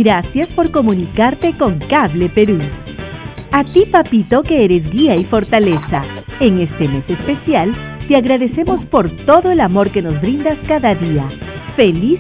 Gracias por comunicarte con Cable Perú. A ti, papito, que eres guía y fortaleza. En este mes especial, te agradecemos por todo el amor que nos brindas cada día. ¡Feliz!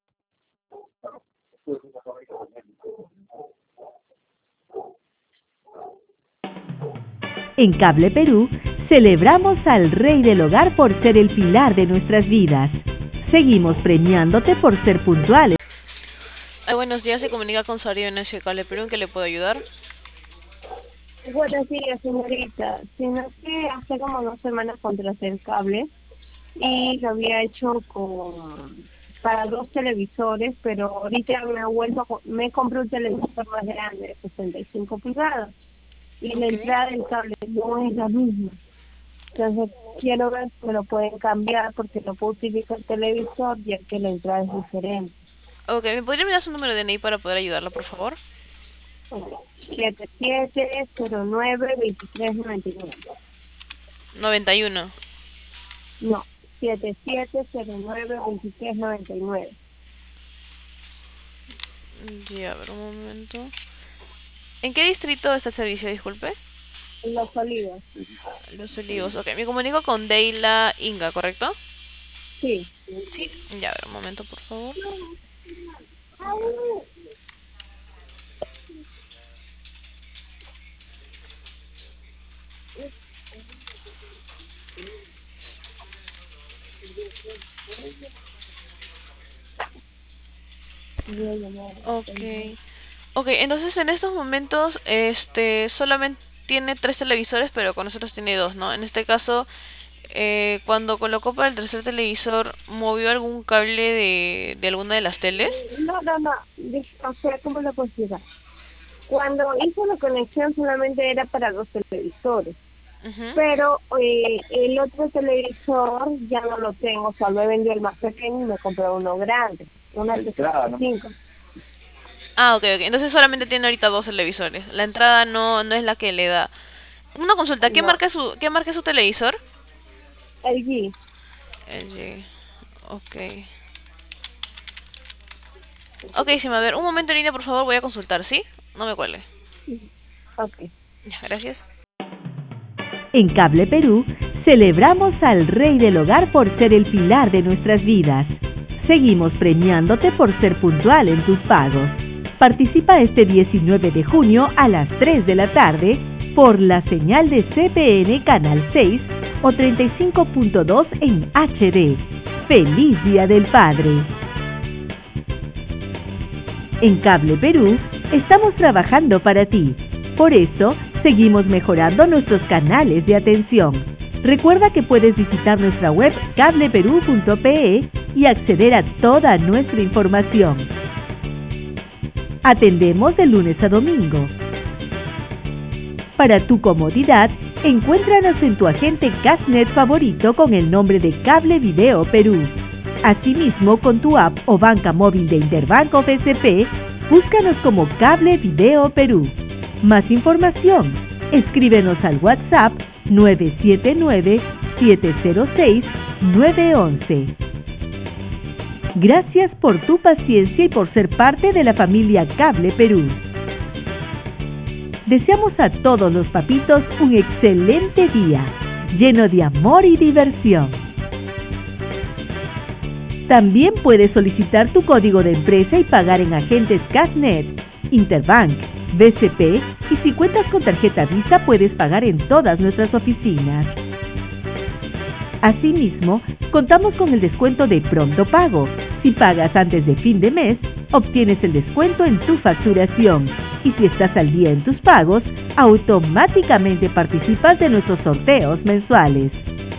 En Cable Perú, celebramos al Rey del Hogar por ser el pilar de nuestras vidas. Seguimos premiándote por ser puntuales. Buenos días, se comunica con Sario Ignacio de Cable Perú, ¿en qué le puedo ayudar? Buenos días, señorita. Sino que hace como 2 semanas contraté el cable y lo había hecho para 2 televisores, pero ahorita me compré un televisor más grande de 65 pulgadas y la entrada del cable no es la misma. Entonces quiero ver si me lo pueden cambiar porque no puedo utilizar el televisor ya que la entrada es diferente. Ok, ¿me podría mirar su número de DNI para poder ayudarlo, por favor? 7709-2399. 91. No, 7709-2399. Ya, a ver un momento. ¿En qué distrito está el servicio, disculpe? Los Olivos. Los Olivos. Ok, me comunico con Deila Inga, ¿correcto? Sí. Sí. Ya, a ver un momento, por favor. Ok. Ok, entonces en estos momentos, solamente tiene 3 televisores, pero con nosotros tiene 2, ¿no? En este caso, cuando colocó para el tercer televisor, ¿movió algún cable de alguna de las teles? No. O sea, ¿cómo lo considera? Cuando hizo la conexión solamente era para 2 televisores. Ujú. Pero el otro televisor ya no lo tengo, o sea, lo he vendido el más pequeño y me compré uno grande, una 65. Ah, ok, ok. Entonces solamente tiene ahorita 2 televisores. La entrada no es la que le da. Una consulta, ¿qué No, marca qué marca es su televisor? LG. LG. Ok. Ok, sí, a ver, un momento en línea, por favor, voy a consultar, ¿sí? No me cuelgue. Ok. Ya, gracias. En Cable Perú, celebramos al Rey del Hogar por ser el pilar de nuestras vidas. Seguimos premiándote por ser puntual en tus pagos. Participa este 19 de junio a las 3 de la tarde por la señal de CPN Canal 6 o 35.2 en HD. ¡Feliz Día del Padre! En Cable Perú, estamos trabajando para ti. Por eso, seguimos mejorando nuestros canales de atención. Recuerda que puedes visitar nuestra web cableperú.pe y acceder a toda nuestra información. Atendemos de lunes a domingo. Para tu comodidad, encuéntranos en tu agente Cashnet favorito con el nombre de Cable Video Perú. Asimismo, con tu app o banca móvil de Interbank o BCP, búscanos como Cable Video Perú. Más información, escríbenos al WhatsApp 979-706-911. Gracias por tu paciencia y por ser parte de la familia Cable Perú. Deseamos a todos los papitos un excelente día, lleno de amor y diversión. También puedes solicitar tu código de empresa y pagar en agentes Cashnet, Interbank, BCP y si cuentas con tarjeta Visa puedes pagar en todas nuestras oficinas. Asimismo, contamos con el descuento de pronto pago. Si pagas antes de fin de mes, obtienes el descuento en tu facturación. Y si estás al día en tus pagos, automáticamente participas de nuestros sorteos mensuales.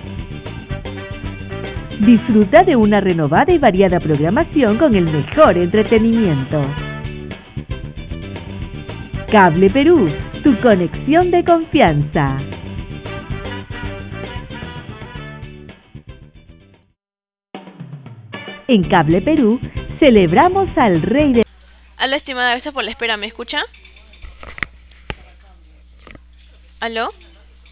Disfruta de una renovada y variada programación con el mejor entretenimiento. Cable Perú, tu conexión de confianza. En Cable Perú, celebramos al Rey de... Hola, estimada, gracias por la espera, ¿me escucha? ¿Aló?